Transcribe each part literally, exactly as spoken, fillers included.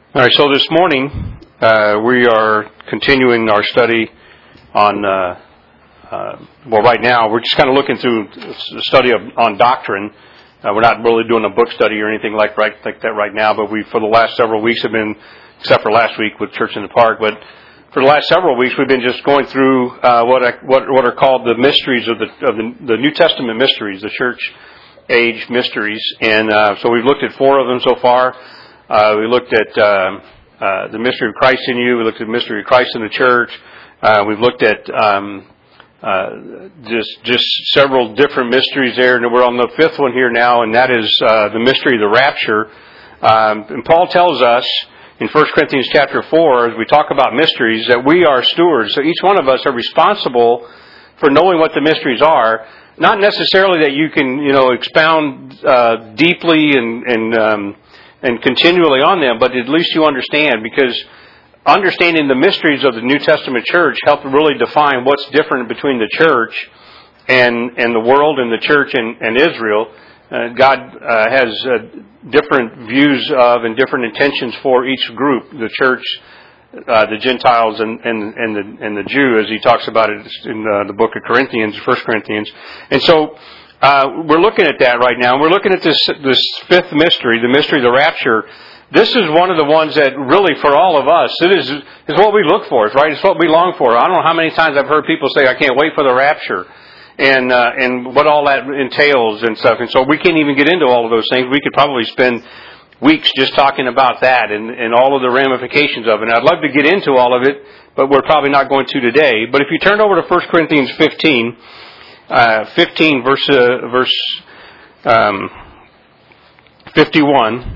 All right, so this morning uh, we are continuing our study on, uh, uh, well, right now we're just kind of looking through a study of, on doctrine. Uh, we're not really doing a book study or anything like, right, like that right now, but we, for the last several weeks have been, except for last week with Church in the Park, but for the last several weeks we've been just going through uh, what, I, what what are called the mysteries of the of the, the New Testament mysteries, the church age mysteries, and uh, so we've looked at four of them so far. Uh, we looked at uh, uh, the mystery of Christ in you. We looked at the mystery of Christ in the church. Uh, we've looked at um, uh, just just several different mysteries there, and we're on the fifth one here now, and that is uh, the mystery of the rapture. Um, and Paul tells us in First Corinthians chapter four, as we talk about mysteries, that we are stewards. So each one of us are responsible for knowing what the mysteries are. Not necessarily that you can, you know, expound uh, deeply and and um, and continually on them, but at least you understand, because understanding the mysteries of the New Testament church help really define what's different between the church and and the world and the church and, and Israel. Uh, God uh, has uh, different views of and different intentions for each group, the church, uh, the Gentiles, and, and, and, the, and the Jew, as he talks about it in uh, the book of Corinthians, First Corinthians. And so Uh, we're looking at that right now. We're looking at this this fifth mystery, the mystery of the rapture. This is one of the ones that really, for all of us, it is is what we look for, right? It's what we long for. I don't know how many times I've heard people say, "I can't wait for the rapture," and uh, and what all that entails and stuff. And so we can't even get into all of those things. We could probably spend weeks just talking about that and, and all of the ramifications of it. And I'd love to get into all of it, but we're probably not going to today. But if you turn over to First Corinthians fifteen. Uh, fifteen verse uh, verse um, fifty-one.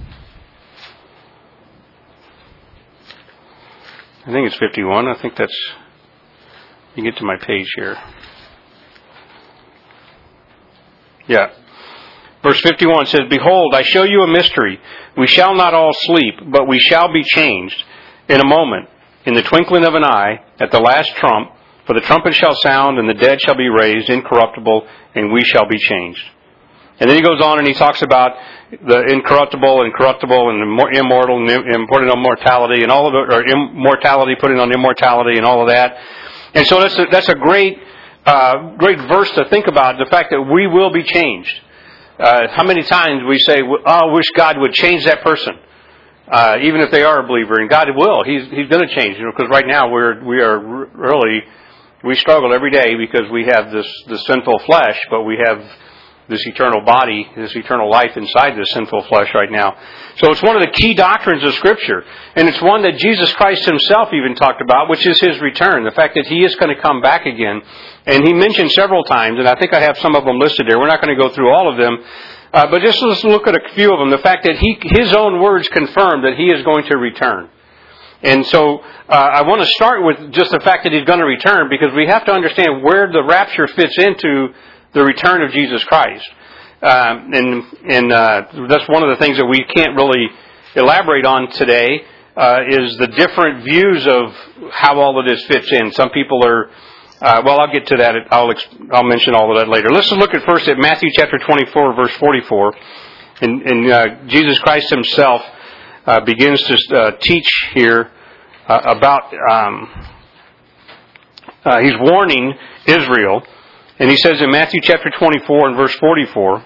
I think it's fifty-one. I think that's. You get to my page here. Yeah. Verse fifty-one says, "Behold, I show you a mystery. We shall not all sleep, but we shall be changed in a moment, in the twinkling of an eye, at the last trump. For the trumpet shall sound, and the dead shall be raised incorruptible, and we shall be changed." And then he goes on and he talks about the incorruptible and corruptible and immortal and putting on mortality and all of it, or immortality putting on immortality and all of that. And so that's a, that's a great uh, great verse to think about, the fact that we will be changed. Uh, how many times we say, "Oh, I wish God would change that person." Uh, even if they are a believer, and God will, He's He's going to change. You know, because right now we're we are really we struggle every day because we have this this sinful flesh, but we have this eternal body, this eternal life inside this sinful flesh right now. So it's one of the key doctrines of Scripture, and it's one that Jesus Christ Himself even talked about, which is His return. The fact that He is going to come back again, and He mentioned several times, and I think I have some of them listed there. We're not going to go through all of them. Uh, but just let's look at a few of them. The fact that he, His own words confirm that He is going to return. And so uh, I want to start with just the fact that He's going to return, because we have to understand where the rapture fits into the return of Jesus Christ. Um, and and uh, that's one of the things that we can't really elaborate on today, uh, is the different views of how all of this fits in. Some people are... Uh, well, I'll get to that. I'll I'll mention all of that later. Let's look at first at Matthew chapter twenty-four, verse forty-four. And, and uh, Jesus Christ Himself uh, begins to uh, teach here uh, about, um, uh, He's warning Israel. And He says in Matthew chapter twenty-four and verse forty-four,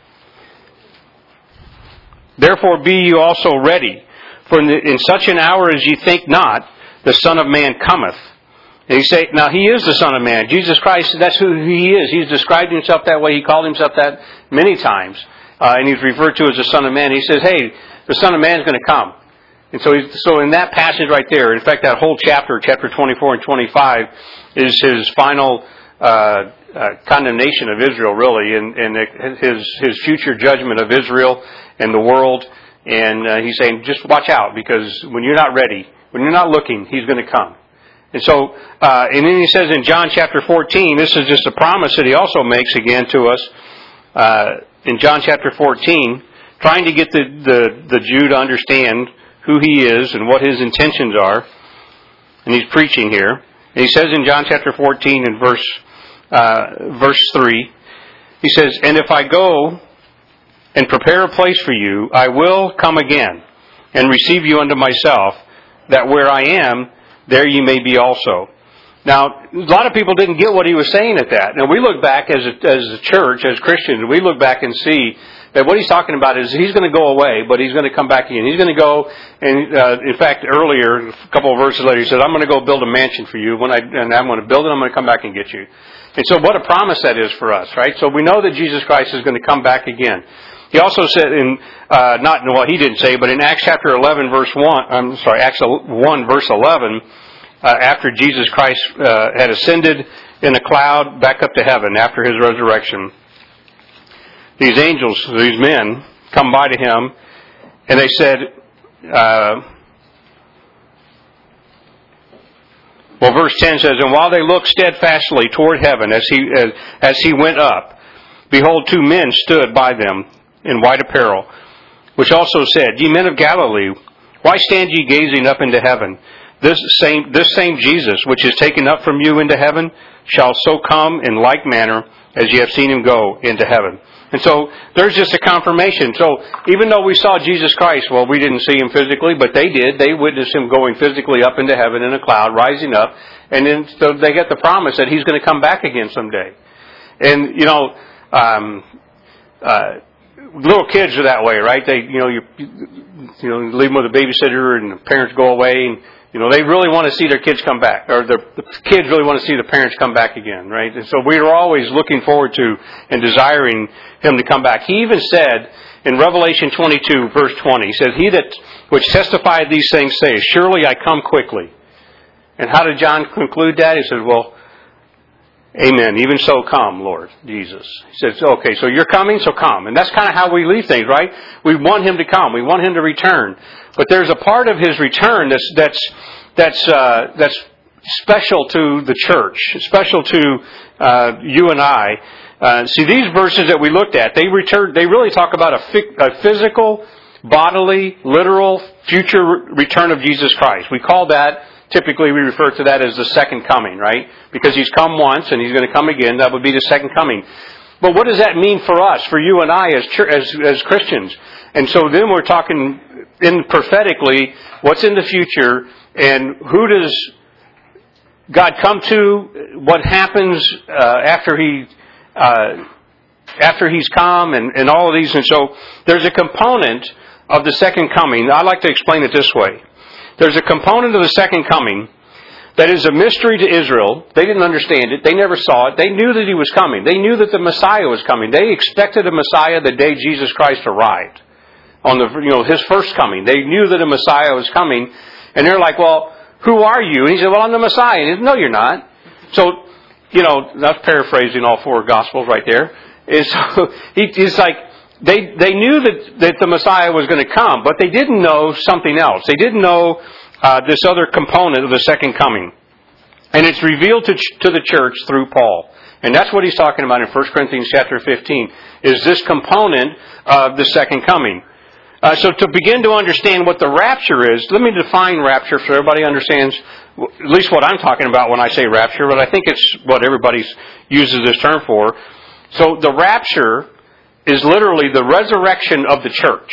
"Therefore be you also ready, for in, the, in such an hour as ye think not, the Son of Man cometh." And you say, now He is the Son of Man. Jesus Christ, that's who He is. He's described Himself that way. He called Himself that many times. Uh, and He's referred to as the Son of Man. He says, hey, the Son of Man is going to come. And so he's, so in that passage right there, in fact, that whole chapter, chapter twenty-four and twenty-five, is His final uh, uh, condemnation of Israel, really, and, and His, His future judgment of Israel and the world. And uh, He's saying, just watch out, because when you're not ready, when you're not looking, He's going to come. And so, uh, and then He says in John chapter fourteen, this is just a promise that He also makes again to us, uh, in John chapter fourteen, trying to get the, the, the Jew to understand who He is and what His intentions are. And He's preaching here. And He says in John chapter fourteen and verse, uh, verse three, He says, "And if I go and prepare a place for you, I will come again and receive you unto myself, that where I am, there ye may be also. Now, a lot of people didn't get what he was saying at that. Now, we look back as a, as a church, as Christians, we look back and see that what he's talking about is he's going to go away, but he's going to come back again. He's going to go, and uh, in fact, earlier, a couple of verses later, he said, I'm going to go build a mansion for you, when I, and I'm going to build it, I'm going to come back and get you. And so what a promise that is for us, right? So we know that Jesus Christ is going to come back again. He also said in, uh, not, well, he didn't say, but in Acts chapter eleven, verse one, I'm sorry, Acts one, verse eleven, uh, after Jesus Christ uh, had ascended in a cloud back up to heaven after his resurrection, these angels, these men, come by to him, and they said, uh, well, verse ten says, and while they looked steadfastly toward heaven as he as, as he went up, behold, two men stood by them in white apparel, which also said, Ye men of Galilee, why stand ye gazing up into heaven? This same this same Jesus, which is taken up from you into heaven, shall so come in like manner as ye have seen him go into heaven. And so there's just a confirmation. So even though we saw Jesus Christ, well, we didn't see him physically, but they did. They witnessed him going physically up into heaven in a cloud, rising up. And then so they get the promise that he's going to come back again someday. And, you know, um, uh, little kids are that way, right? They, you know, you, you know, leave them with a babysitter and the parents go away and, you know, they really want to see their kids come back, or the, the kids really want to see the parents come back again, right? And so we are always looking forward to and desiring him to come back. He even said in Revelation twenty-two, verse twenty, he says, He that which testified these things saith, Surely I come quickly. And how did John conclude that? He said, well, Amen. Even so come, Lord Jesus. He says, okay, so you're coming, so come. And that's kind of how we leave things, right? We want him to come. We want him to return. But there's a part of his return that's that's that's uh, that's special to the church, special to uh, you and I. Uh, see, these verses that we looked at, they return. They really talk about a, fi- a physical, bodily, literal, future return of Jesus Christ. We call that. Typically, we refer to that as the second coming, right? Because he's come once and he's going to come again. That would be the second coming. But what does that mean for us, for you and I as as, as Christians? And so then we're talking in prophetically what's in the future and who does God come to? What happens uh, after he uh, after he's come and, and all of these? And so there's a component of the second coming. I like to explain it this way. There's a component of the second coming that is a mystery to Israel. They didn't understand it. They never saw it. They knew that he was coming. They knew that the Messiah was coming. They expected a Messiah the day Jesus Christ arrived. On the, you know, his first coming. They knew that a Messiah was coming. And they're like, well, who are you? And he said, well, I'm the Messiah. And he said, no, you're not. So, you know, that's paraphrasing all four Gospels right there. And so he, he's like, They they knew that, that the Messiah was going to come, but they didn't know something else. They didn't know uh, this other component of the second coming. And it's revealed to, to the church through Paul. And that's what he's talking about in First Corinthians chapter fifteen, is this component of the second coming. Uh, so to begin to understand what the rapture is, let me define rapture so everybody understands at least what I'm talking about when I say rapture, but I think it's what everybody uses this term for. So the rapture is literally the resurrection of the church.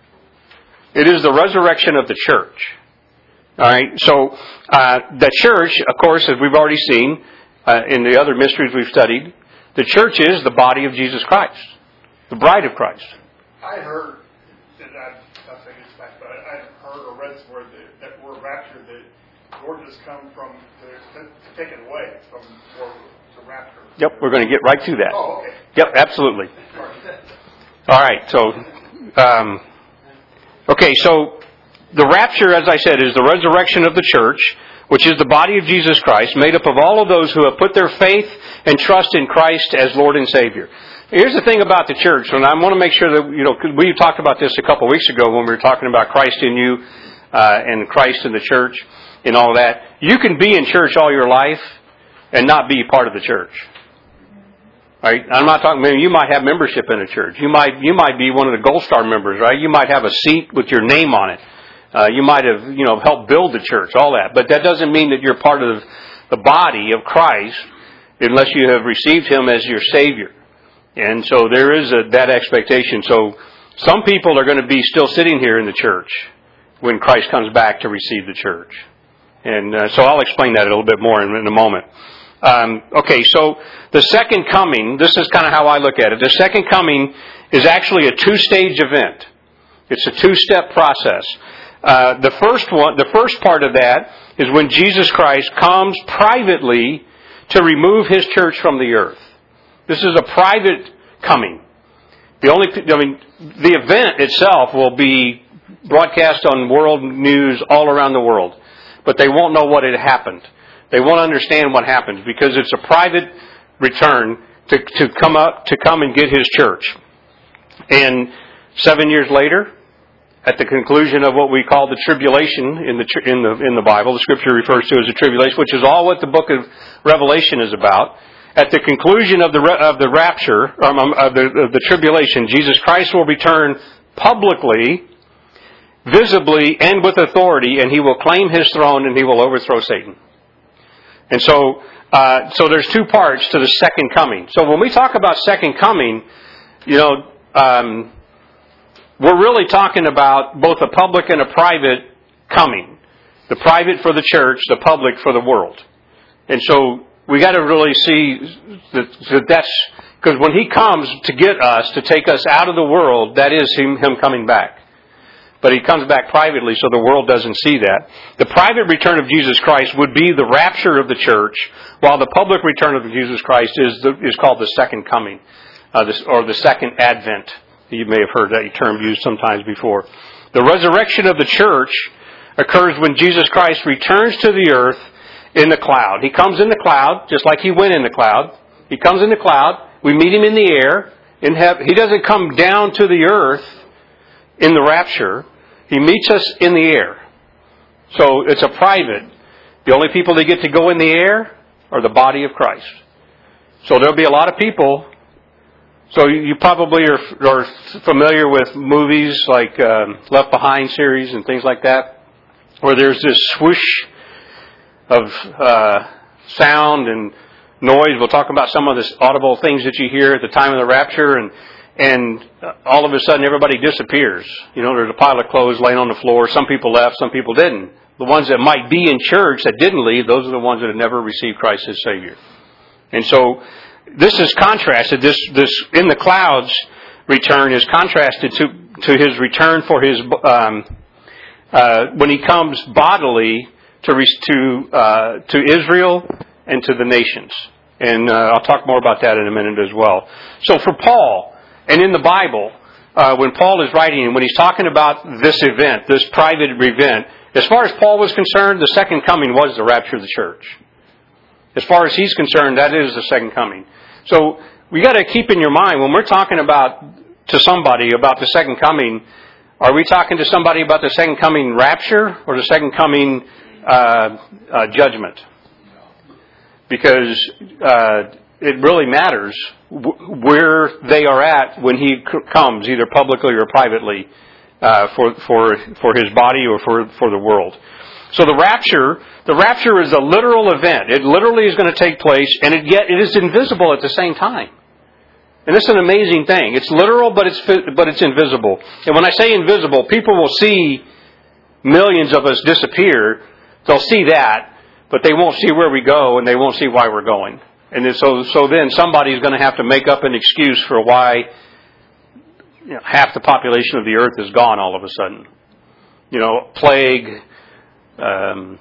It is the resurrection of the church. All right. So uh, the church, of course, as we've already seen uh, in the other mysteries we've studied, the church is the body of Jesus Christ, the bride of Christ. I heard, and I'm not saying it's fact, but I heard or read somewhere that, that word rapture, that the word has come from to, to, to take it away from or to rapture. Yep, we're going to get right to that. Oh, okay. Yep, absolutely. All right, so, um, okay, so the rapture, as I said, is the resurrection of the church, which is the body of Jesus Christ, made up of all of those who have put their faith and trust in Christ as Lord and Savior. Here's the thing about the church, and I want to make sure that, you know, we talked about this a couple of weeks ago when we were talking about Christ in you uh, and Christ in the church and all that. You can be in church all your life and not be part of the church. Right? I'm not talking, maybe you might have membership in a church. You might, you might be one of the Gold Star members, right? You might have a seat with your name on it. Uh, you might have, you know, helped build the church, all that. But that doesn't mean that you're part of the body of Christ unless you have received Him as your Savior. And so there is a, that expectation. So some people are going to be still sitting here in the church when Christ comes back to receive the church. And uh, so I'll explain that a little bit more in, in a moment. Um, okay, so the second coming, this is kind of how I look at it. The second coming is actually a two-stage event. It's a two-step process. Uh, the first one, the first part of that is when Jesus Christ comes privately to remove His church from the earth. This is a private coming. The only, I mean, the event itself will be broadcast on world news all around the world, but they won't know what had happened. They won't understand what happens because it's a private return to, to come up, to come and get His church. And seven years later, at the conclusion of what we call the tribulation in the in the in the Bible, the Scripture refers to as the tribulation, which is all what the book of Revelation is about. At the conclusion of the of the rapture, um, of, the, of the tribulation, Jesus Christ will return publicly, visibly, and with authority, and He will claim His throne and He will overthrow Satan. And so, uh, so there's two parts to the second coming. So when we talk about second coming, you know, um, we're really talking about both a public and a private coming. The private for the church, the public for the world. And so we got to really see that, that that's, because when He comes to get us, to take us out of the world, that is Him, him coming back. But He comes back privately so the world doesn't see that. The private return of Jesus Christ would be the rapture of the church, while the public return of Jesus Christ is the, is called the second coming, uh, this, or the second advent. You may have heard that term used sometimes before. The resurrection of the church occurs when Jesus Christ returns to the earth in the cloud. He comes in the cloud, just like He went in the cloud. He comes in the cloud. We meet Him in the air. In heaven. He doesn't come down to the earth in the rapture. He meets us in the air. So it's a private. The only people that get to go in the air are the body of Christ. So there'll be a lot of people. So you probably are, are familiar with movies like um, Left Behind series and things like that, where there's this swoosh of uh, sound and noise. We'll talk about some of the audible things that you hear at the time of the rapture, and and all of a sudden everybody disappears. You know, there's a pile of clothes laying on the floor. Some people left, some people didn't. The ones that might be in church that didn't leave, those are the ones that have never received Christ as Savior. And so this is contrasted. This this in the clouds return is contrasted to to His return for His um, uh, when He comes bodily to to uh, to Israel and to the nations. And uh, I'll talk more about that in a minute as well. So for Paul, and in the Bible, uh, when Paul is writing and when he's talking about this event, this private event, as far as Paul was concerned, the second coming was the rapture of the church. As far as he's concerned, that is the second coming. So we got to keep in your mind, when we're talking about to somebody about the second coming, are we talking to somebody about the second coming rapture or the second coming uh, uh, judgment? Because uh, it really matters w- where they are at when He c- comes, either publicly or privately, uh, for for for His body or for for the world. So the rapture, the rapture is a literal event. It literally is going to take place, and it, yet it is invisible at the same time. And it's an amazing thing. It's literal, but it's but it's invisible. And when I say invisible, people will see millions of us disappear. They'll see that, but they won't see where we go, and they won't see why we're going. And then, so so then somebody's going to have to make up an excuse for why, you know, half the population of the earth is gone all of a sudden. You know, plague. Um,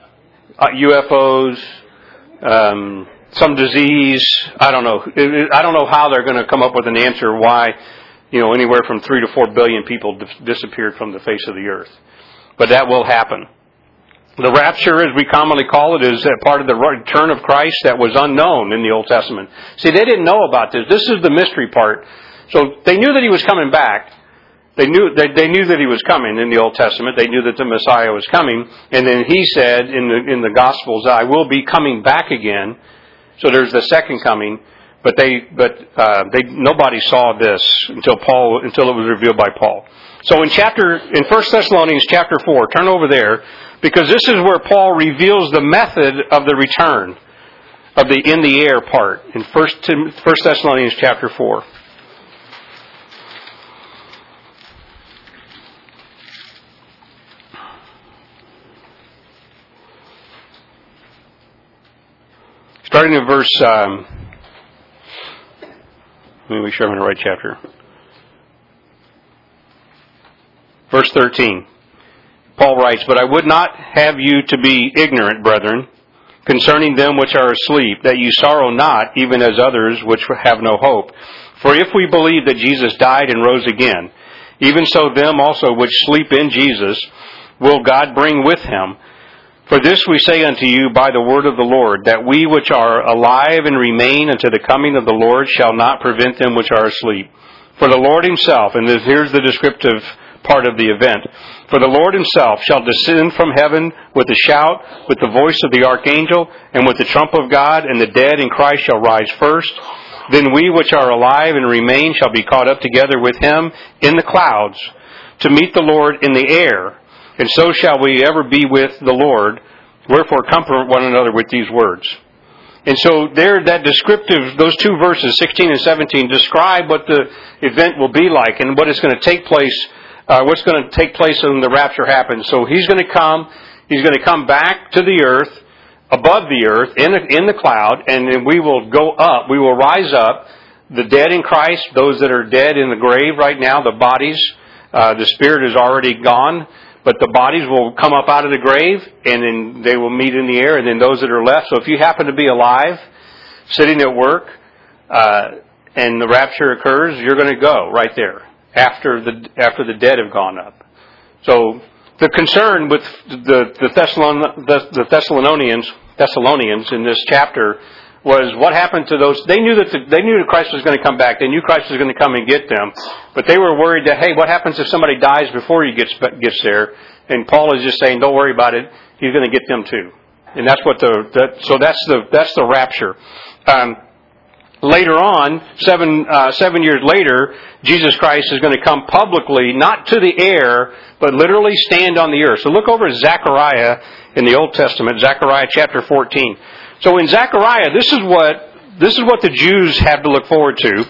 U F Os, um, some disease. I don't know. I don't know how they're going to come up with an answer why, you know, anywhere from three to four billion people dis- disappeared from the face of the earth. But that will happen. The rapture, as we commonly call it, is a part of the return of Christ that was unknown in the Old Testament. See, they didn't know about this. This is the mystery part. So they knew that He was coming back. They knew they, they knew that He was coming in the Old Testament. They knew that the Messiah was coming, and then He said in the in the Gospels, "I will be coming back again." So there's the second coming, but they but uh, they nobody saw this until Paul until it was revealed by Paul. So in chapter in First Thessalonians chapter four, turn over there, because this is where Paul reveals the method of the return of the in the air part in First First Thessalonians chapter four. starting in verse, um, let me make sure I'm in the right chapter. Verse thirteen. Paul writes, "But I would not have you to be ignorant, brethren, concerning them which are asleep, that ye sorrow not, even as others which have no hope. For if we believe that Jesus died and rose again, even so them also which sleep in Jesus will God bring with him. For this we say unto you by the word of the Lord, that we which are alive and remain unto the coming of the Lord shall not prevent them which are asleep. For the Lord himself," and here's the descriptive part of the event, "For the Lord himself shall descend from heaven with a shout, with the voice of the archangel, and with the trump of God, and the dead in Christ shall rise first. Then we which are alive and remain shall be caught up together with him in the clouds, to meet the Lord in the air. And so shall we ever be with the Lord. Wherefore comfort one another with these words." And so there, that descriptive, those two verses, sixteen and seventeen, describe what the event will be like and what is going to take place, uh, what's going to take place when the rapture happens. So he's going to come, he's going to come back to the earth, above the earth, in the, in the cloud, and then we will go up, we will rise up, the dead in Christ, those that are dead in the grave right now, the bodies, uh, the spirit is already gone, but the bodies will come up out of the grave, and then they will meet in the air, and then those that are left. So if you happen to be alive, sitting at work, uh, and the rapture occurs, you're going to go right there after the after the dead have gone up. So the concern with the the, Thessalon, the, the Thessalonians Thessalonians in this chapter was what happened to those. They knew that the, they knew that Christ was going to come back. They knew Christ was going to come and get them, but they were worried that, hey, what happens if somebody dies before he gets gets there? And Paul is just saying, don't worry about it. He's going to get them too. And that's what the that, so that's the that's the rapture. Um, later on, seven uh, seven years later, Jesus Christ is going to come publicly, not to the air, but literally stand on the earth. So look over at Zechariah in the Old Testament, Zechariah chapter fourteen. So in Zechariah, this is what this is what the Jews have to look forward to.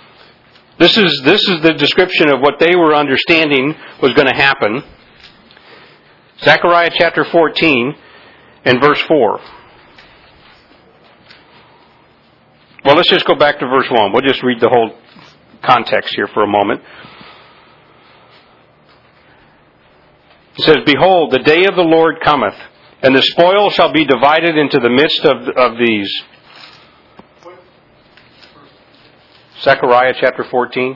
This is this is the description of what they were understanding was going to happen. Zechariah chapter fourteen and verse four. Well, let's just go back to verse one. We'll just read the whole context here for a moment. It says, "Behold, the day of the Lord cometh, and the spoil shall be divided into the midst of, of these." Zechariah chapter fourteen.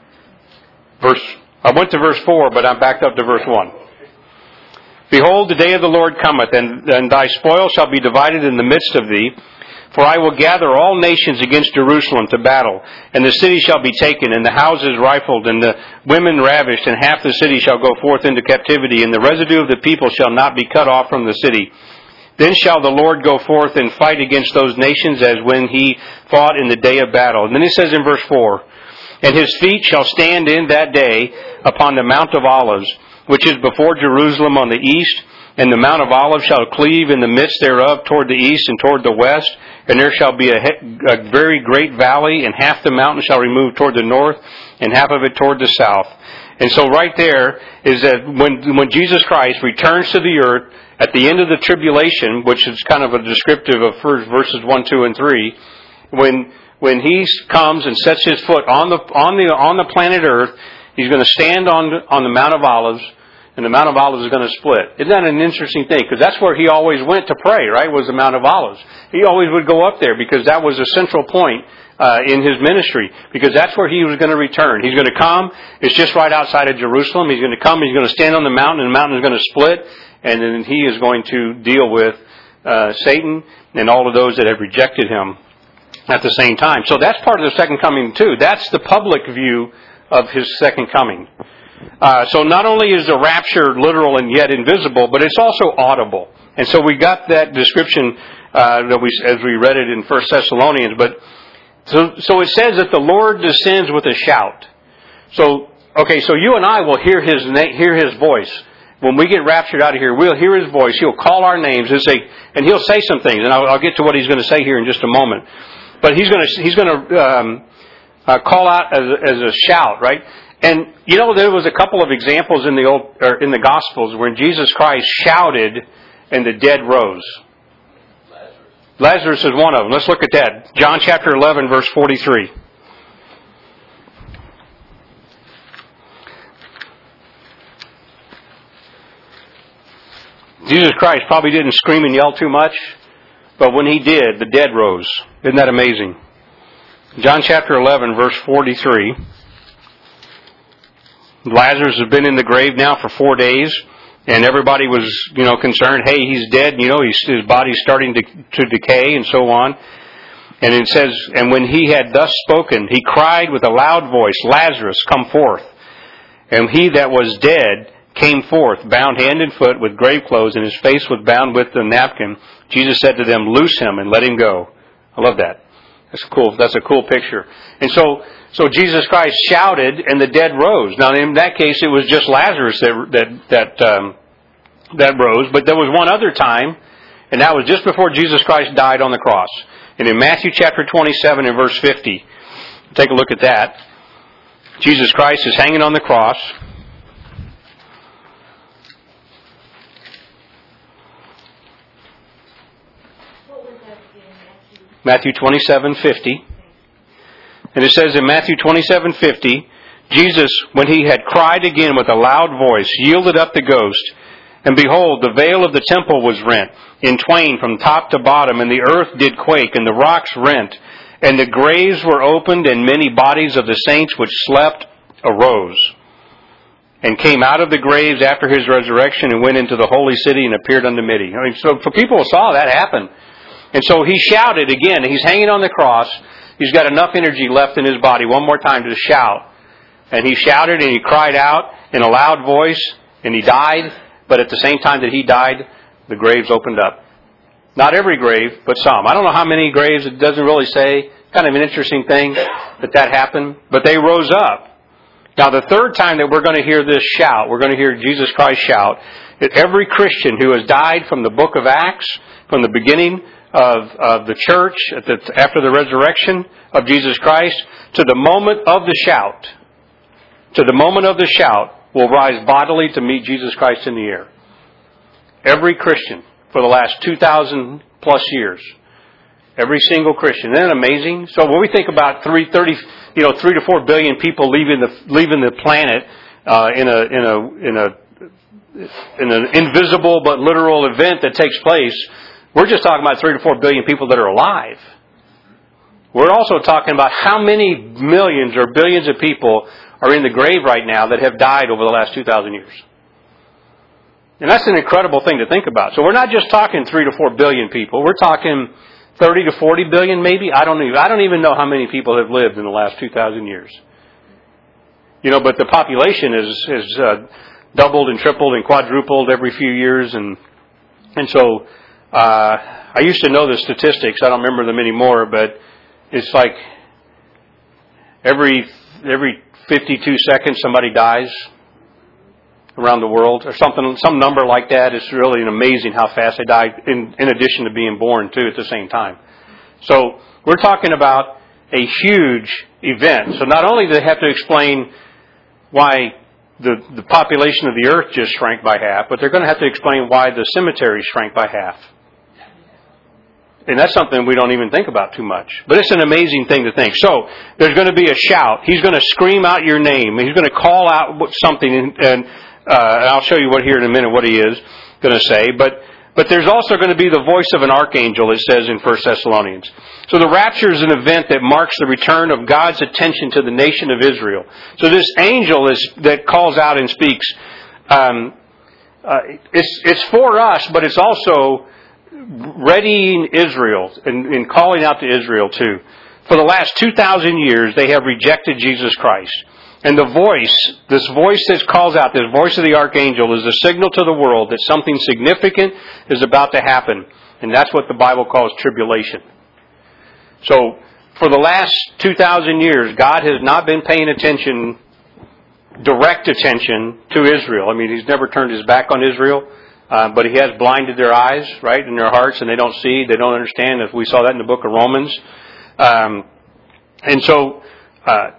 Verse, I went to verse four, but I'm backed up to verse one. "Behold, the day of the Lord cometh, and, and thy spoil shall be divided in the midst of thee. For I will gather all nations against Jerusalem to battle, and the city shall be taken, and the houses rifled, and the women ravished, and half the city shall go forth into captivity, and the residue of the people shall not be cut off from the city. Then shall the Lord go forth and fight against those nations as when he fought in the day of battle." And then he says in verse four, "And his feet shall stand in that day upon the Mount of Olives, which is before Jerusalem on the east, and the Mount of Olives shall cleave in the midst thereof toward the east and toward the west, and there shall be a, a very great valley, and half the mountain shall remove toward the north, and half of it toward the south." And so right there is that when when Jesus Christ returns to the earth at the end of the tribulation, which is kind of a descriptive of verses one, two, and three, when when he comes and sets his foot on the on the on the planet Earth, he's going to stand on on the Mount of Olives, and the Mount of Olives is going to split. Isn't that an interesting thing? Because that's where he always went to pray, right? Was the Mount of Olives. He always would go up there because that was a central point uh, in his ministry. Because that's where he was going to return. He's going to come. It's just right outside of Jerusalem. He's going to come. He's going to stand on the mountain, and the mountain is going to split. And then he is going to deal with uh, Satan and all of those that have rejected him at the same time. So that's part of the second coming too. That's the public view of his second coming. Uh, so not only is the rapture literal and yet invisible, but it's also audible. And so we got that description uh, that we, as we read it in First Thessalonians. But so, so it says that the Lord descends with a shout. So okay, so you and I will hear his na- hear his voice when we get raptured out of here. We'll hear his voice. He'll call our names and say, and he'll say some things. And I'll, I'll get to what he's going to say here in just a moment. But he's going to he's going to um, uh, call out as a, as a shout, right? And you know, there was a couple of examples in the old or in the Gospels when Jesus Christ shouted and the dead rose. Lazarus is one of them. Let's look at that. John chapter eleven, verse forty-three. Jesus Christ probably didn't scream and yell too much, but when He did, the dead rose. Isn't that amazing? John chapter eleven, verse forty-three. Lazarus has been in the grave now for four days, and everybody was, you know, concerned, hey, he's dead, you know, he's, his body's starting to, to decay, and so on. And it says, and when he had thus spoken, he cried with a loud voice, Lazarus, come forth. And he that was dead came forth, bound hand and foot with grave clothes, and his face was bound with a napkin. Jesus said to them, loose him and let him go. I love that. That's cool. That's a cool picture. And so, so Jesus Christ shouted, and the dead rose. Now, in that case, it was just Lazarus that that that um, that rose. But there was one other time, and that was just before Jesus Christ died on the cross. And in Matthew chapter twenty-seven and verse fifty, take a look at that. Jesus Christ is hanging on the cross. Matthew twenty-seven fifty. And it says in Matthew twenty-seven fifty, Jesus, when He had cried again with a loud voice, yielded up the ghost. And behold, the veil of the temple was rent in twain from top to bottom, and the earth did quake, and the rocks rent. And the graves were opened, and many bodies of the saints which slept arose, and came out of the graves after His resurrection, and went into the holy city, and appeared unto many. I mean, so for people who saw that happen. And so He shouted again. He's hanging on the cross. He's got enough energy left in His body one more time to shout. And He shouted and He cried out in a loud voice, and He died. But at the same time that He died, the graves opened up. Not every grave, but some. I don't know how many graves. It doesn't really say. Kind of an interesting thing that that happened. But they rose up. Now the third time that we're going to hear this shout, we're going to hear Jesus Christ shout, that every Christian who has died from the book of Acts, from the beginning Of, of the church at the, after the resurrection of Jesus Christ, to the moment of the shout, to the moment of the shout, will rise bodily to meet Jesus Christ in the air. Every Christian for the last two thousand plus years, every single Christian. Isn't that amazing? So when we think about three, thirty, you know, three to four billion people leaving the leaving the planet uh, in a in a in a in an invisible but literal event that takes place. We're just talking about three to four billion people that are alive. We're also talking about how many millions or billions of people are in the grave right now that have died over the last two thousand years. And that's an incredible thing to think about. So we're not just talking three to four billion people. We're talking thirty to forty billion maybe. I don't even, I don't even know how many people have lived in the last two thousand years. You know, but the population is, is uh, doubled and tripled and quadrupled every few years. And, and so... Uh, I used to know the statistics. I don't remember them anymore, but it's like every every fifty-two seconds somebody dies around the world, or something, some number like that. It's really amazing how fast they die. In, in addition to being born too at the same time. So we're talking about a huge event. So not only do they have to explain why the the population of the earth just shrank by half, but they're going to have to explain why the cemetery shrank by half. And that's something we don't even think about too much. But it's an amazing thing to think. So, there's going to be a shout. He's going to scream out your name. He's going to call out something. And, and uh, I'll show you what here in a minute what he is going to say. But but there's also going to be the voice of an archangel, it says in First Thessalonians. So the rapture is an event that marks the return of God's attention to the nation of Israel. So this angel is that calls out and speaks. Um, uh, it's, it's for us, but it's also readying Israel and, and calling out to Israel too. For the last two thousand years, they have rejected Jesus Christ. And the voice, this voice that calls out, this voice of the archangel, is a signal to the world that something significant is about to happen. And that's what the Bible calls tribulation. So, for the last two thousand years, God has not been paying attention, direct attention to Israel. I mean, He's never turned His back on Israel. Uh, but He has blinded their eyes, right, in their hearts, and they don't see, they don't understand. As we saw that in the book of Romans. Um, and so, uh,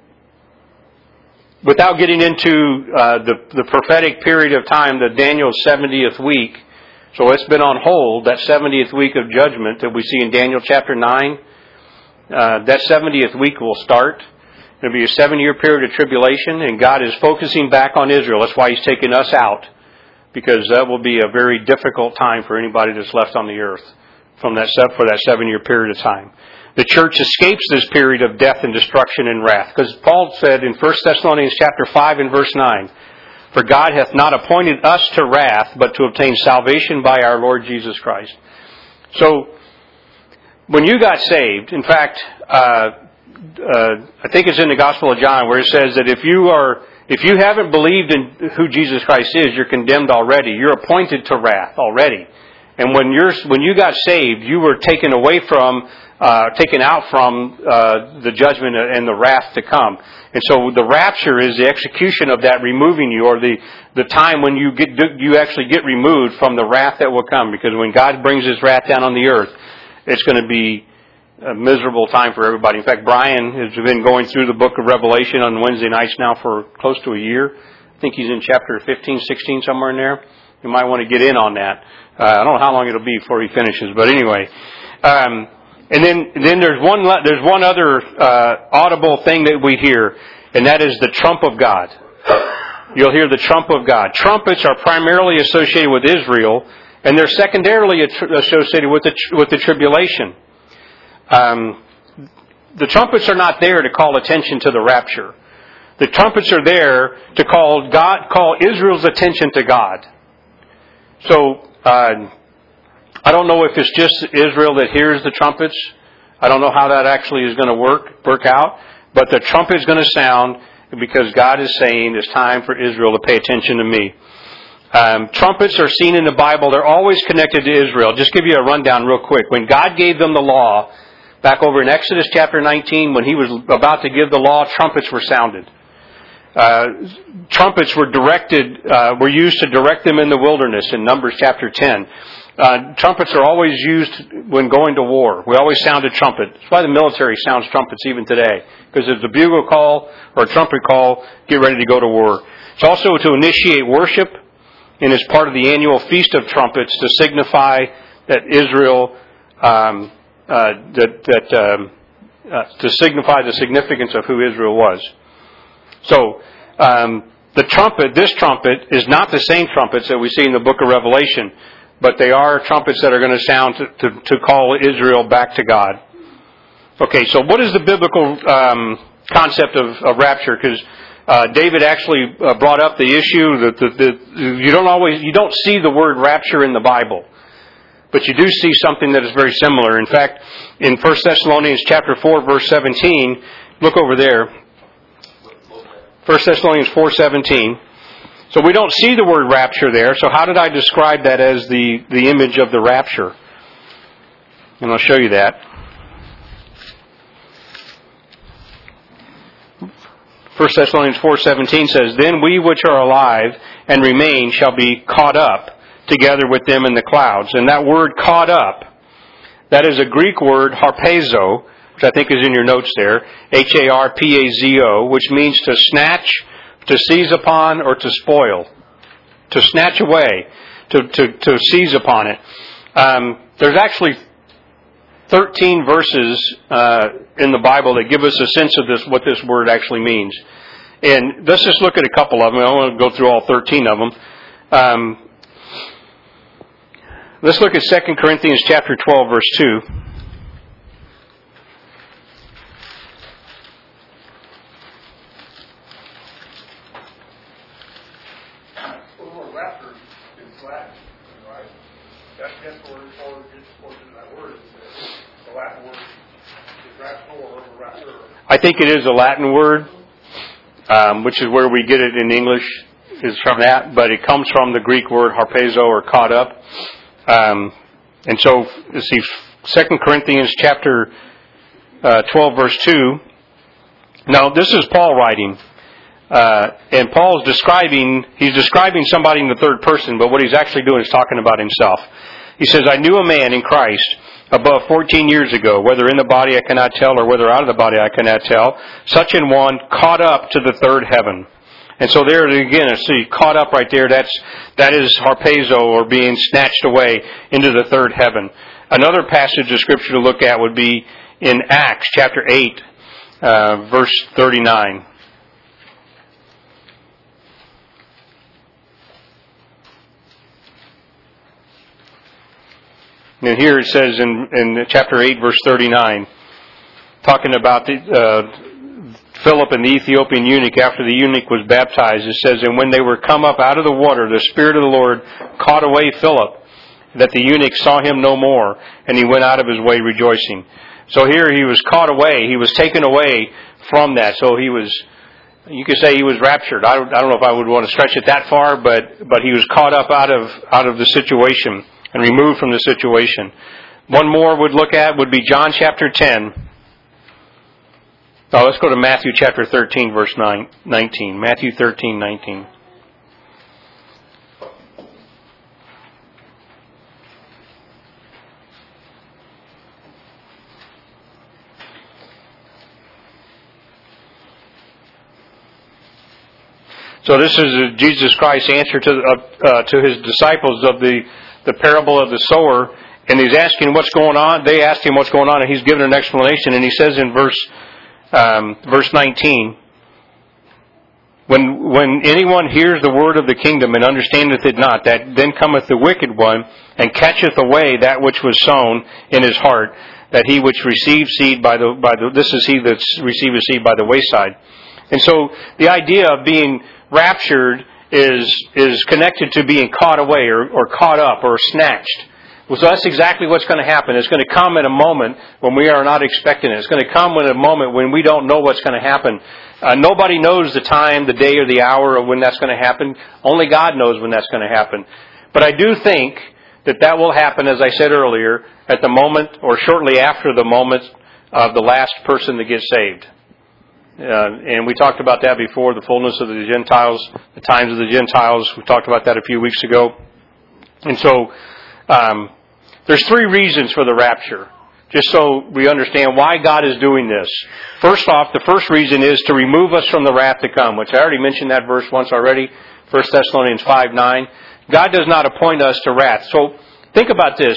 without getting into uh, the, the prophetic period of time, the Daniel's seventieth week, So it's been on hold, that seventieth week of judgment that we see in Daniel chapter nine. Uh, that seventieth week will start. It'll be a seven-year period of tribulation, and God is focusing back on Israel. That's why He's taking us out, because that will be a very difficult time for anybody that's left on the earth from that for that seven-year period of time. The church escapes this period of death and destruction and wrath, because Paul said in First Thessalonians chapter five and verse nine, "For God hath not appointed us to wrath, but to obtain salvation by our Lord Jesus Christ." So, when you got saved, in fact, uh, uh, I think it's in the Gospel of John where it says that if you are, if you haven't believed in who Jesus Christ is, you're condemned already. You're appointed to wrath already. And when you're, when you got saved, you were taken away from, uh, taken out from uh, the judgment and the wrath to come. And so the rapture is the execution of that removing you, or the, the time when you get, you actually get removed from the wrath that will come. Because when God brings His wrath down on the earth, it's going to be a miserable time for everybody. In fact, Brian has been going through the book of Revelation on Wednesday nights now for close to a year. I think he's in chapter fifteen, sixteen, somewhere in there. You might want to get in on that. Uh, I don't know how long it'll be before he finishes, but anyway. Um, and then, then there's one, there's one other uh, audible thing that we hear, and that is the trump of God. You'll hear the trump of God. Trumpets are primarily associated with Israel, and they're secondarily associated with the with the tribulation. Um, the trumpets are not there to call attention to the rapture. The trumpets are there to call God, call Israel's attention to God. So uh, I don't know if it's just Israel that hears the trumpets. I don't know how that actually is going to work work out. But the trumpet is going to sound because God is saying it's time for Israel to pay attention to me. Um, trumpets are seen in the Bible. They're always connected to Israel. Just give you a rundown real quick. When God gave them the law, back over in Exodus chapter nineteen, when He was about to give the law, trumpets were sounded. Uh, trumpets were directed, uh, were used to direct them in the wilderness in Numbers chapter ten. Uh, trumpets are always used when going to war. We always sound a trumpet. That's why the military sounds trumpets even today. Because if it's a bugle call or a trumpet call, get ready to go to war. It's also to initiate worship, and it's part of the annual Feast of Trumpets to signify that Israel, um, uh, that, that um, uh, to signify the significance of who Israel was. So, um, the trumpet, this trumpet, is not the same trumpets that we see in the book of Revelation, but they are trumpets that are going to sound to, to, to call Israel back to God. Okay, so what is the biblical um, concept of, of rapture? Because uh, David actually uh, brought up the issue that the, the, you don't always you don't see the word rapture in the Bible, but you do see something that is very similar. In fact, in First Thessalonians chapter four, verse seventeen, look over there. First Thessalonians four seventeen. So we don't see the word rapture there. So how did I describe that as the, the image of the rapture? And I'll show you that. First Thessalonians four seventeen says, "Then we which are alive and remain shall be caught up together with them in the clouds." And that word "caught up," that is a Greek word, harpazo, which I think is in your notes there, H A R P A Z O, which means to snatch, to seize upon, or to spoil. To snatch away, to, to, to seize upon it. Um, there's actually thirteen verses uh, in the Bible that give us a sense of this, what this word actually means. And let's just look at a couple of them. I don't want to go through all thirteen of them. Um, let's look at Second Corinthians chapter twelve, verse two. I think it is a Latin word, um, which is where we get it in English, is from that, but it comes from the Greek word harpazo, or caught up. Um, and so, let's see, Second Corinthians chapter uh, twelve, verse two. Now, this is Paul writing, uh, and Paul's describing, he's describing somebody in the third person, but what he's actually doing is talking about himself. He says, "I knew a man in Christ above fourteen years ago, whether in the body I cannot tell, or whether out of the body I cannot tell, such an one caught up to the third heaven. And so there again, I see caught up right there. That's that is harpazo, or being snatched away into the third heaven. Another passage of Scripture to look at would be in Acts chapter eight, uh, verse thirty-nine. And here it says in, in chapter eight, verse thirty-nine, talking about the, uh, Philip and the Ethiopian eunuch after the eunuch was baptized. It says, and when they were come up out of the water, the Spirit of the Lord caught away Philip, that the eunuch saw him no more, and he went out of his way rejoicing. So here he was caught away. He was taken away from that. So he was, you could say he was raptured. I don't, I don't know if I would want to stretch it that far, but, but he was caught up out of, out of the situation and removed from the situation. One more would look at would be John chapter ten. Now let's go to Matthew chapter thirteen, verse nine, nineteen. Matthew thirteen, nineteen. So this is Jesus Christ's answer to uh, uh, to his disciples of the, the parable of the sower, and he's asking what's going on. They asked him what's going on, and he's given an explanation. And he says in verse um, verse nineteen, when when anyone hears the word of the kingdom and understandeth it not, that then cometh the wicked one and catcheth away that which was sown in his heart, that he which receives seed by the by the this is he that receiveth seed by the wayside. And so the idea of being raptured is is connected to being caught away or, or caught up or snatched. Well, so that's exactly what's going to happen. It's going to come at a moment when we are not expecting it. It's going to come at a moment when we don't know what's going to happen. Uh, nobody knows the time, the day, or the hour of when that's going to happen. Only God knows when that's going to happen. But I do think that that will happen, as I said earlier, at the moment or shortly after the moment of the last person that gets saved. Uh, and we talked about that before, the fullness of the Gentiles, the times of the Gentiles. We talked about that a few weeks ago. And so um, there's three reasons for the rapture, just so we understand why God is doing this. First off, the first reason is to remove us from the wrath to come, which I already mentioned that verse once already, First Thessalonians five nine. God does not appoint us to wrath. So think about this.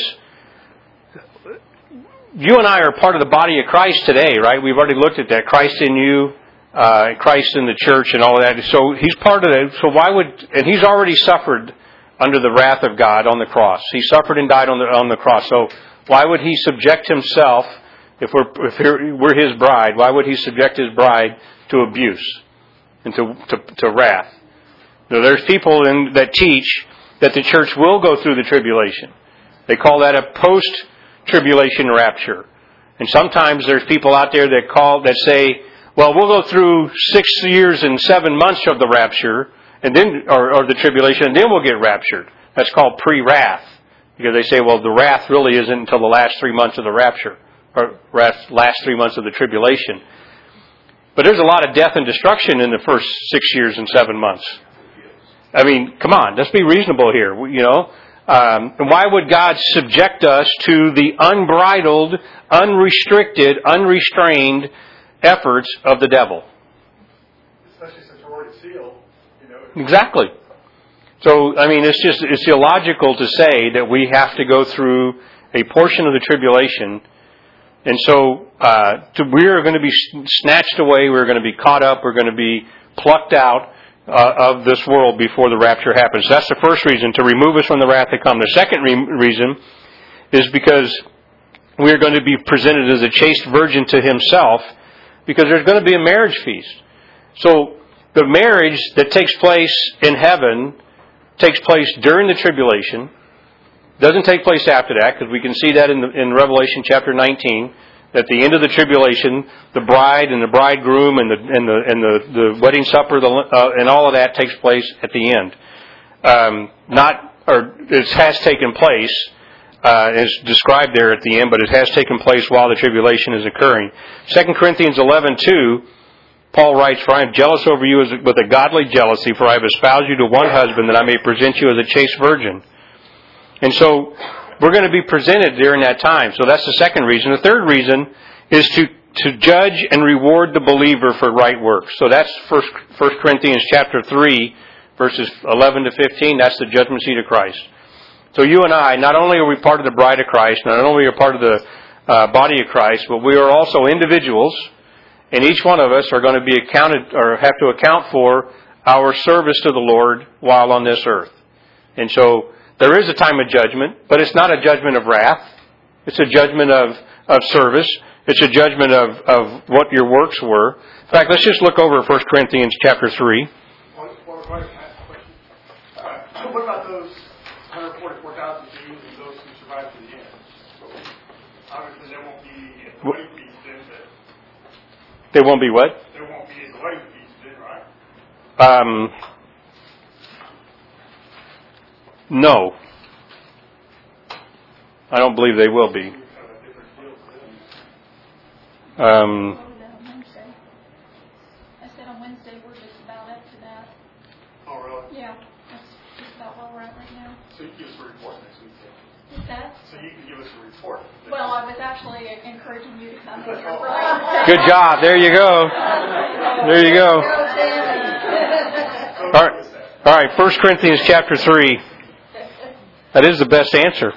You and I are part of the body of Christ today, right? We've already looked at that. Christ in you, uh, Christ in the church and all of that. So He's part of that. So why would, and He's already suffered under the wrath of God on the cross. He suffered and died on the, on the cross. So why would He subject Himself, if we're, if we're His bride, why would He subject His bride to abuse and to, to, to wrath? Now, there's people in, that teach that the church will go through the tribulation. They call that a post tribulation rapture. And sometimes there's people out there that call that say, well, we'll go through six years and seven months of the rapture and then or, or the tribulation, and then we'll get raptured. That's called pre-wrath. Because they say, well, the wrath really isn't until the last three months of the rapture, or last three months of the tribulation. But there's a lot of death and destruction in the first six years and seven months. I mean, come on, let's be reasonable here, you know. Um, and why would God subject us to the unbridled, unrestricted, unrestrained efforts of the devil? Especially since we're already sealed, you know. Exactly. So, I mean, it's just, it's illogical to say that we have to go through a portion of the tribulation. And so, uh, to, we're going to be snatched away, we're going to be caught up, we're going to be plucked out Uh, of this world before the rapture happens. That's the first reason, to remove us from the wrath to come. The second re- reason is because we are going to be presented as a chaste virgin to Himself, because there's going to be a marriage feast. So the marriage that takes place in heaven takes place during the tribulation. Doesn't take place after that, because we can see that in, the, in Revelation chapter nineteen. At the end of the tribulation, the bride and the bridegroom and the and the and the, the wedding supper the, uh, and all of that takes place at the end. Um, not or it has taken place, uh, as described there at the end, but it has taken place while the tribulation is occurring. Second Corinthians eleven two, Paul writes, "For I am jealous over you as, with a godly jealousy, for I have espoused you to one husband, that I may present you as a chaste virgin." And so we're going to be presented during that time. So that's the second reason. The third reason is to, to judge and reward the believer for right works. So that's First Corinthians chapter three, verses eleven to fifteen. That's the judgment seat of Christ. So you and I, not only are we part of the bride of Christ, not only are we part of the uh, body of Christ, but we are also individuals, and each one of us are going to be accounted or have to account for our service to the Lord while on this earth. And so there is a time of judgment, but it's not a judgment of wrath. It's a judgment of, of service. It's a judgment of, of what your works were. In fact, let's just look over First Corinthians chapter three. One, one, one, question. Uh, so what about those one hundred forty-four thousand Jews and those who survived to the end? So obviously there won't be at the wedding feast then, but They won't be what? there won't be at the wedding feast then, right? Um, no. I don't believe they will be. Um, Wednesday. I said on Wednesday we're just about up to that. Oh, really? Yeah, that's just about where we're at right now. So you can give us a report next week then? Is that? So you can give us a report. Well, I was actually encouraging you to come here for Wednesday. good job. There you go. There you go. All right. All right. First Corinthians chapter three. That is the best answer.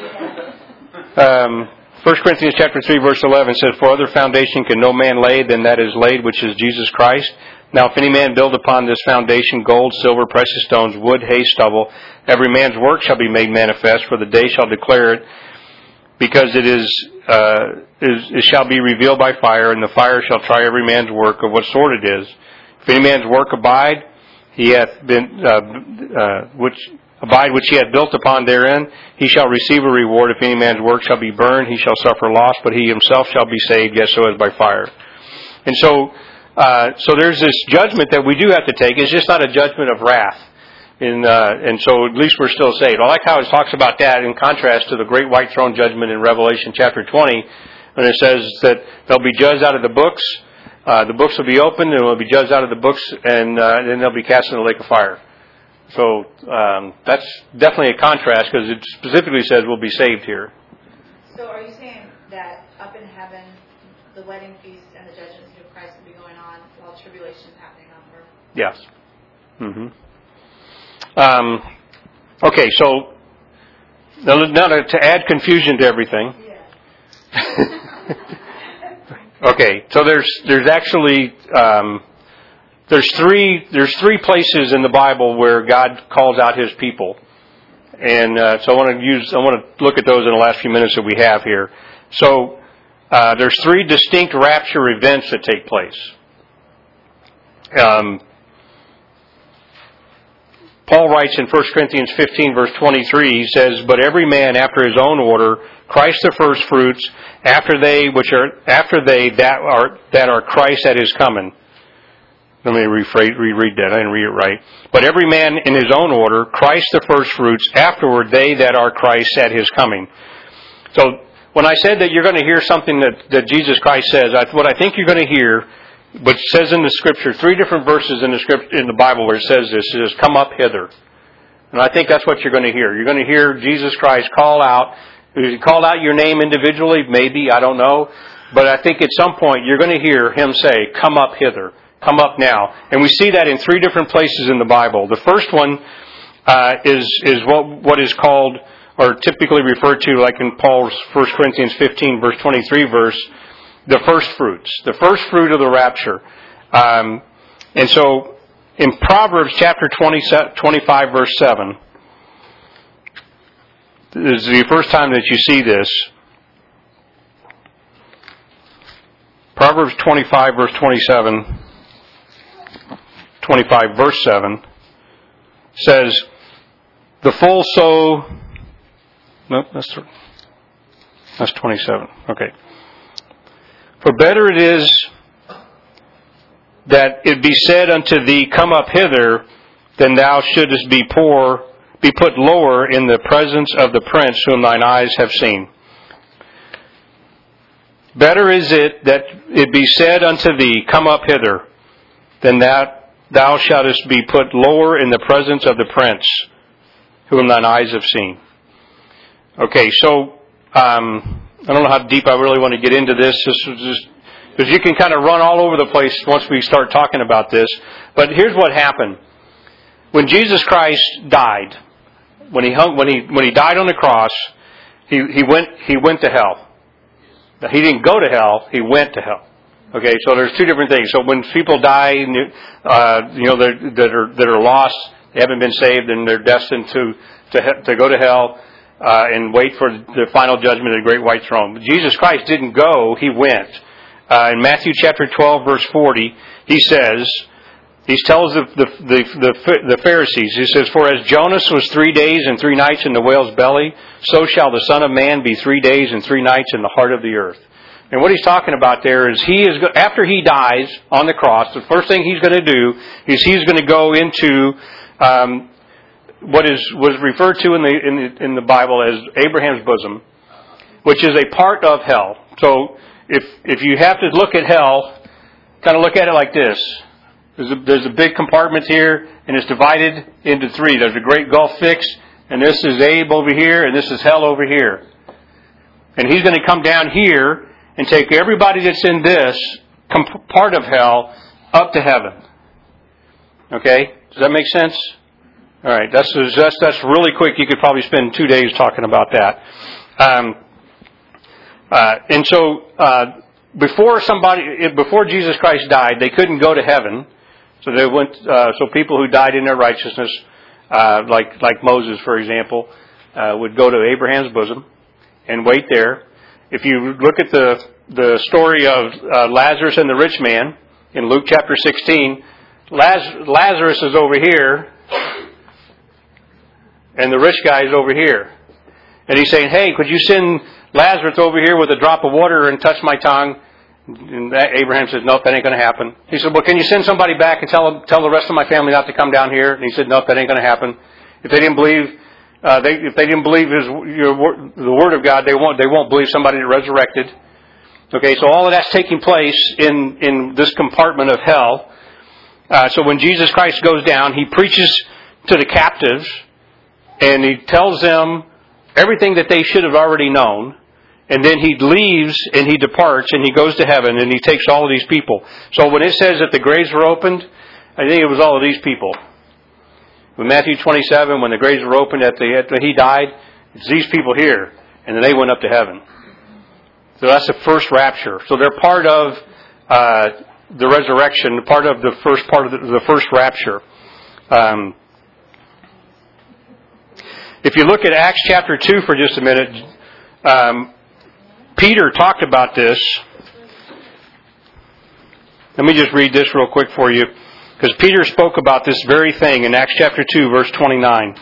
Um, First Corinthians chapter three, verse eleven says, "For other foundation can no man lay than that is laid, which is Jesus Christ. Now if any man build upon this foundation gold, silver, precious stones, wood, hay, stubble, every man's work shall be made manifest, for the day shall declare it, because it is, uh, is it shall be revealed by fire, and the fire shall try every man's work of what sort it is. If any man's work abide, he hath been uh, uh, which." Abide which he hath built upon therein, he shall receive a reward. If any man's work shall be burned, he shall suffer loss, but he himself shall be saved, yet so as by fire." And so, uh, so there's this judgment that we do have to take. It's just not a judgment of wrath. And, uh, and so at least we're still saved. I like how it talks about that in contrast to the great white throne judgment in Revelation chapter twenty, when it says that they'll be judged out of the books. Uh, the books will be opened, and will be judged out of the books, and uh, then they'll be cast in the lake of fire. So um, that's definitely a contrast, because it specifically says we'll be saved here. So are you saying that up in heaven, the wedding feast and the judgment seat of Christ will be going on while tribulation is happening on earth? Yes. Mm-hmm. Um, okay, so now, now to, to add confusion to everything. Yeah. Okay, so there's there's actually um, There's three. There's three places in the Bible where God calls out His people, and uh, so I want to use. I want to look at those in the last few minutes that we have here. So uh, there's three distinct rapture events that take place. Um, Paul writes in First Corinthians fifteen, verse twenty-three. He says, "But every man after his own order, Christ the first fruits. After they which are after they that are that are Christ at His coming." Let me rephrase, reread that. I didn't read it right. "But every man in his own order, Christ the first fruits, afterward they that are Christ at His coming." So when I said that you're going to hear something that, that Jesus Christ says, I, what I think you're going to hear, but says in the Scripture, three different verses in the script in the Bible where it says this, it says, "Come up hither." And I think that's what you're going to hear. You're going to hear Jesus Christ call out. He called out your name individually, maybe, I don't know. But I think at some point you're going to hear Him say, "Come up hither. Come up now." And we see that in three different places in the Bible. The first one uh, is is what what is called, or typically referred to, like in Paul's First Corinthians fifteen, verse twenty-three verse, the first fruits, the first fruit of the rapture. Um, and so in Proverbs chapter twenty, twenty-five, verse seven, this is the first time that you see this. Proverbs twenty-five, verse twenty-seven. twenty-five, verse seven, says, "The full sow..." No, that's that's twenty-seven. Okay. "For better it is that it be said unto thee, Come up hither, than thou shouldest be poor, be put lower in the presence of the prince whom thine eyes have seen. Better is it that it be said unto thee, Come up hither, than that thou shouldest be put lower in the presence of the prince whom thine eyes have seen." Okay, so um, I don't know how deep I really want to get into this. This was just Because you can kind of run all over the place once we start talking about this. But here's what happened. When Jesus Christ died, when he hung, when he when he died on the cross, he he went he went to hell. He didn't go to hell; he went to hell. Okay, so there's two different things. So when people die, uh, you know, that are that are lost, they haven't been saved, and they're destined to to to go to hell uh, and wait for the final judgment of the great white throne. But Jesus Christ didn't go; he went. Uh, in Matthew chapter twelve, verse forty, he says. He tells the, the, the, the, the Pharisees, he says, "For as Jonas was three days and three nights in the whale's belly, so shall the Son of Man be three days and three nights in the heart of the earth." And what he's talking about there is he is, after he dies on the cross, the first thing he's going to do is he's going to go into um, what is was referred to in the, in the in the Bible as Abraham's bosom, which is a part of hell. So if if you have to look at hell, kind of look at it like this. There's a, there's a big compartment here, and it's divided into three. There's a great gulf fix, and this is Abe over here, and this is hell over here. And he's going to come down here and take everybody that's in this comp- part of hell up to heaven. Okay? Does that make sense? All right. That's that's that's really quick. You could probably spend two days talking about that. Um, uh, and so uh, before somebody, before Jesus Christ died, they couldn't go to heaven. So they went. Uh, so people who died in their righteousness, uh, like like Moses, for example, uh, would go to Abraham's bosom and wait there. If you look at the the story of uh, Lazarus and the rich man in Luke chapter sixteen, Laz- Lazarus is over here, and the rich guy is over here, and he's saying, "Hey, could you send Lazarus over here with a drop of water and touch my tongue?" And Abraham says, "Nope, that ain't going to happen." He said, "Well, can you send somebody back and tell tell the rest of my family not to come down here?" And he said, "Nope, that ain't going to happen." If they didn't believe, uh, they if they didn't believe his your, the word of God, they won't they won't believe somebody that resurrected. Okay, so all of that's taking place in in this compartment of hell. Uh, so when Jesus Christ goes down, he preaches to the captives, and he tells them everything that they should have already known. And then he leaves and he departs and he goes to heaven and he takes all of these people. So when it says that the graves were opened, I think it was all of these people. In Matthew twenty-seven, when the graves were opened at the when he died, it's these people here, and then they went up to heaven. So that's the first rapture. So they're part of uh, the resurrection, part of the first part of the, the first rapture. Um, if you look at Acts chapter two for just a minute. Um, Peter talked about this. Let me just read this real quick for you, because Peter spoke about this very thing in Acts chapter two, verse twenty-nine.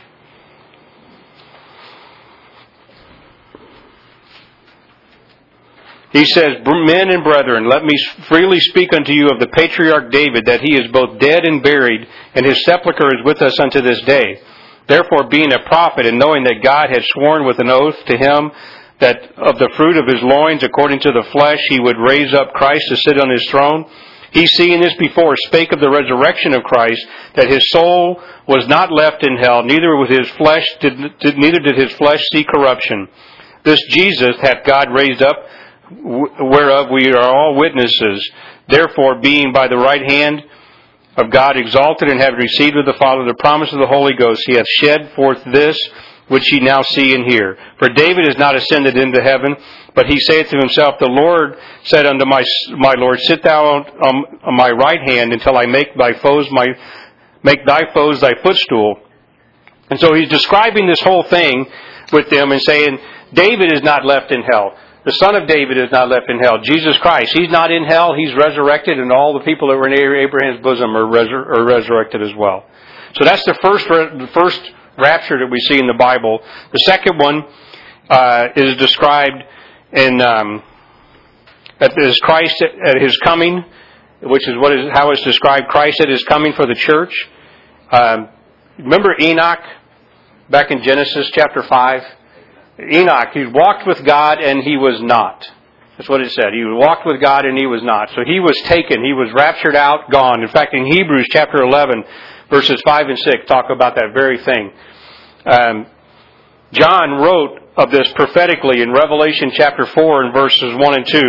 He says, "Men and brethren, let me freely speak unto you of the patriarch David, that he is both dead and buried, and his sepulchre is with us unto this day. Therefore, being a prophet, and knowing that God had sworn with an oath to him that of the fruit of his loins, according to the flesh, he would raise up Christ to sit on his throne, he, seeing this before, spake of the resurrection of Christ, that his soul was not left in hell, neither with his flesh did, did neither did his flesh see corruption. This Jesus hath God raised up, whereof we are all witnesses. Therefore, being by the right hand of God exalted, and having received of the Father the promise of the Holy Ghost, he hath shed forth this which ye now see and hear. For David is not ascended into heaven, but he saith to himself, The Lord said unto my my Lord, Sit thou on, on my right hand until I make thy foes my make thy foes thy footstool. And so he's describing this whole thing with them and saying, David is not left in hell. The son of David is not left in hell. Jesus Christ, he's not in hell. He's resurrected, and all the people that were in Abraham's bosom are, resur- are resurrected as well. So that's the first the first rapture that we see in the Bible. The second one uh, is described in um, that is Christ at his coming, which is what is how it's described. Christ at his coming for the church. Um, remember Enoch back in Genesis chapter five. Enoch, he walked with God and he was not. That's what it said. He walked with God and he was not. So he was taken. He was raptured out, gone. In fact, in Hebrews chapter eleven, verses five and six, talk about that very thing. Um, John wrote of this prophetically in Revelation chapter four and verses one and two.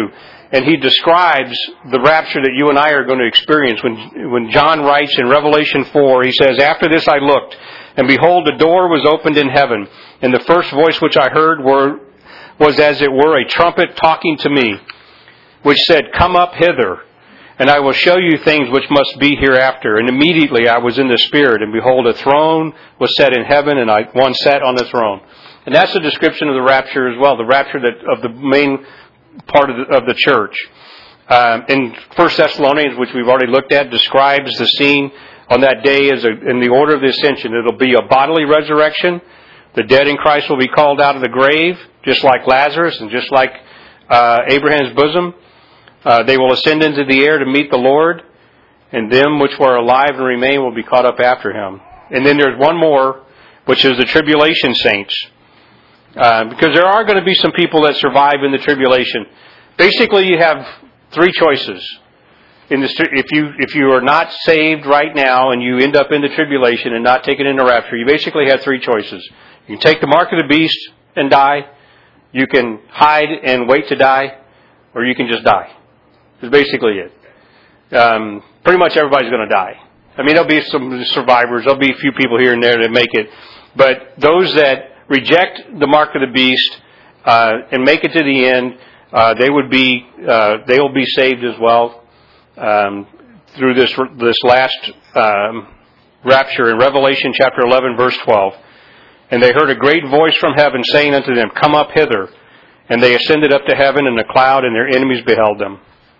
and he describes the rapture that you and I are going to experience. When, when John writes in Revelation four, he says, "After this I looked, and behold, a door was opened in heaven, and the first voice which I heard were, was as it were a trumpet talking to me, which said, Come up hither, and I will show you things which must be hereafter. And immediately I was in the Spirit, and behold, a throne was set in heaven, and I, one sat on the throne." And that's a description of the rapture as well, the rapture that, of the main part of the, of the church. Um, in First Thessalonians, which we've already looked at, describes the scene on that day as a, in the order of the ascension. It'll be a bodily resurrection. The dead in Christ will be called out of the grave, just like Lazarus and just like uh, Abraham's bosom. Uh, they will ascend into the air to meet the Lord, and them which were alive and remain will be caught up after him. And then there's one more, which is the tribulation saints. Uh, because there are going to be some people that survive in the tribulation. Basically, you have three choices. In the, if you if you are not saved right now and you end up in the tribulation and not taken into rapture, you basically have three choices. You can take the mark of the beast and die. You can hide and wait to die, or you can just die. That's basically it. Um, pretty much everybody's going to die. I mean, there'll be some survivors. There'll be a few people here and there that make it. But those that reject the mark of the beast uh, and make it to the end, uh, they would be uh, they will be saved as well um, through this this last um, rapture in Revelation chapter eleven, verse twelve. "And they heard a great voice from heaven saying unto them, Come up hither. And they ascended up to heaven in a cloud, and their enemies beheld them."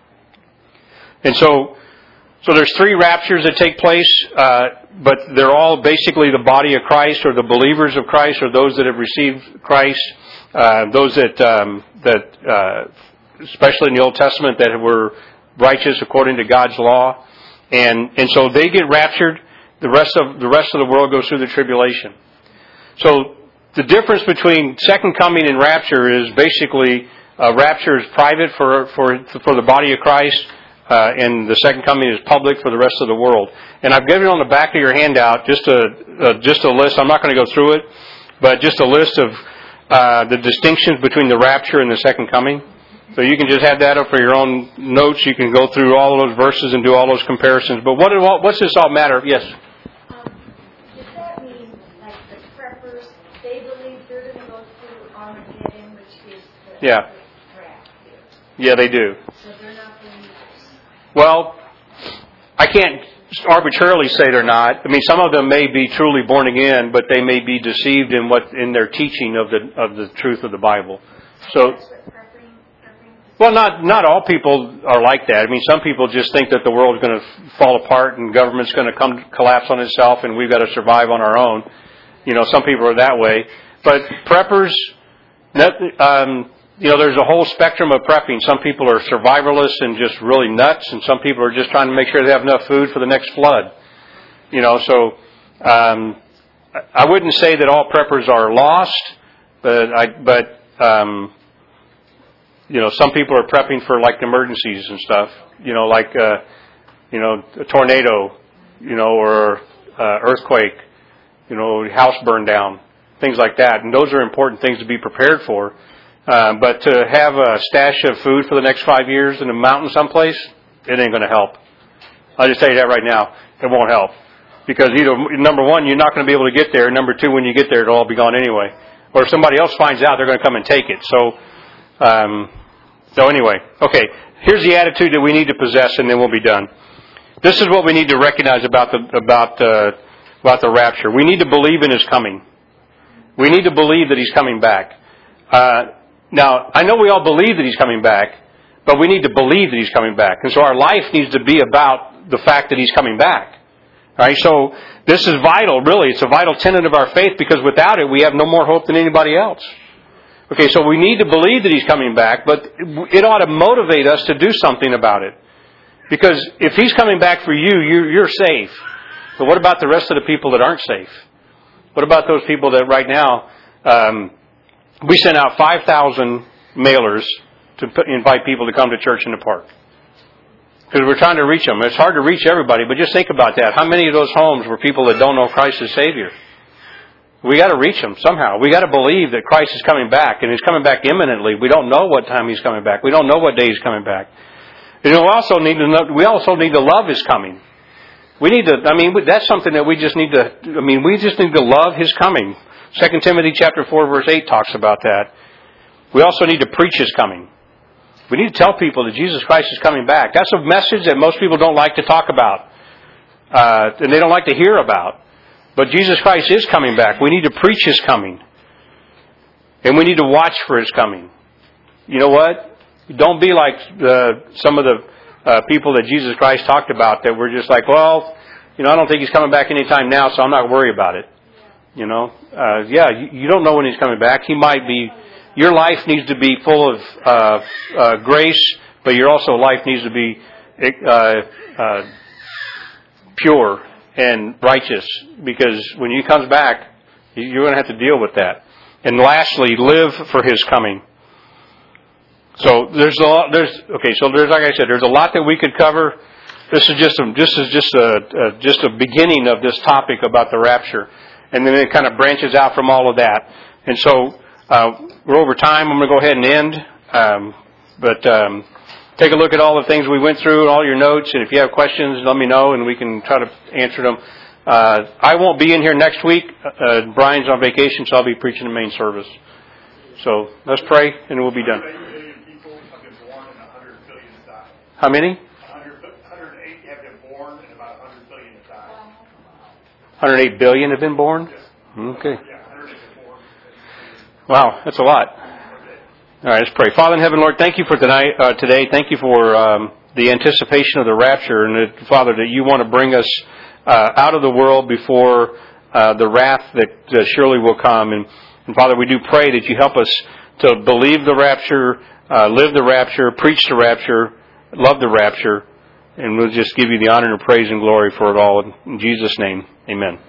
And so, so there's three raptures that take place, uh, but they're all basically the body of Christ, or the believers of Christ, or those that have received Christ, uh, those that um, that uh, especially in the Old Testament that were righteous according to God's law, and and so they get raptured. The rest of the rest of the world goes through the tribulation. So the difference between second coming and rapture is basically uh, rapture is private for for for the body of Christ. Uh, and the second coming is public for the rest of the world. And I've given on the back of your handout just a, a just a list. I'm not going to go through it, but just a list of uh, the distinctions between the rapture and the second coming. So you can just have that up for your own notes. You can go through all of those verses and do all those comparisons. But what what's this all matter? Yes. Um, does that mean, like the preppers, they believe they're going to go through Armageddon, which is the, yeah. the draft here? Yeah, they do. So they're not believers. Well, I can't arbitrarily say they're not. I mean, some of them may be truly born again, but they may be deceived in what in their teaching of the of the truth of the Bible. So, That's what prepping, prepping well, not not all people are like that. I mean, some people just think that the world's going to fall apart and government's going to come collapse on itself, and we've got to survive on our own. You know, some people are that way. But preppers, um, you know, there's a whole spectrum of prepping. Some people are survivalists and just really nuts, and some people are just trying to make sure they have enough food for the next flood. You know, so um, I wouldn't say that all preppers are lost, but I, but um, you know, some people are prepping for like emergencies and stuff. You know, like uh, you know, a tornado, you know, or uh, earthquake, you know, house burned down, things like that, and those are important things to be prepared for. Uh, but to have a stash of food for the next five years in a mountain someplace, it ain't going to help. I'll just tell you that right now. It won't help. Because either, number one, you're not going to be able to get there. Number two, when you get there, it'll all be gone anyway. Or if somebody else finds out, they're going to come and take it. So, um, so anyway. Okay, here's the attitude that we need to possess, and then we'll be done. This is what we need to recognize about the, about, uh, about the rapture. We need to believe in His coming. We need to believe that He's coming back. Uh, Now, I know we all believe that He's coming back, but we need to believe that He's coming back. And so our life needs to be about the fact that He's coming back. All right? So this is vital, really. It's a vital tenet of our faith, because without it, we have no more hope than anybody else. Okay, so we need to believe that He's coming back, but it ought to motivate us to do something about it. Because if He's coming back for you, you're safe. But what about the rest of the people that aren't safe? What about those people that right now... Um, We sent out five thousand mailers to put, invite people to come to church in the park. Because we're trying to reach them. It's hard to reach everybody, but just think about that. How many of those homes were people that don't know Christ as Savior? We got to reach them somehow. We got to believe that Christ is coming back, and He's coming back imminently. We don't know what time He's coming back. We don't know what day He's coming back. You know, we also need to know, we also need to love His coming. We need to. I mean, that's something that we just need to. I mean, we just need to love His coming. Second Timothy chapter four verse eight talks about that. We also need to preach His coming. We need to tell people that Jesus Christ is coming back. That's a message that most people don't like to talk about, uh, and they don't like to hear about. But Jesus Christ is coming back. We need to preach His coming. And we need to watch for His coming. You know what? Don't be like uh, some of the uh, people that Jesus Christ talked about that were just like, well, you know, I don't think He's coming back anytime now, so I'm not worried about it. You know? Uh, yeah, you, you don't know when He's coming back. He might be... Your life needs to be full of uh, uh, grace, but your also life needs to be uh, uh, pure and righteous, because when He comes back, you're going to have to deal with that. And lastly, live for His coming. So there's a lot. There's okay. So there's like I said, there's a lot that we could cover. This is just a, this is just a, a just a beginning of this topic about the rapture, and then it kind of branches out from all of that. And so uh, we're over time. I'm going to go ahead and end. Um, but um, take a look at all the things we went through, all your notes, and if you have questions, let me know, and we can try to answer them. Uh, I won't be in here next week. Uh, Brian's on vacation, so I'll be preaching the main service. So let's pray, and we'll be done. How many? one hundred eight have been born, and about one hundred billion have died. one hundred eight billion have been born? Okay. Yeah, one hundred eight have been born. Wow, that's a lot. All right, let's pray. Father in heaven, Lord, thank You for tonight, uh, today. Thank You for um, the anticipation of the rapture, and that, Father, that You want to bring us uh, out of the world before uh, the wrath that uh, surely will come. And, and Father, we do pray that You help us to believe the rapture, uh, live the rapture, preach the rapture, love the rapture, and we'll just give You the honor and praise and glory for it all. In Jesus' name, amen.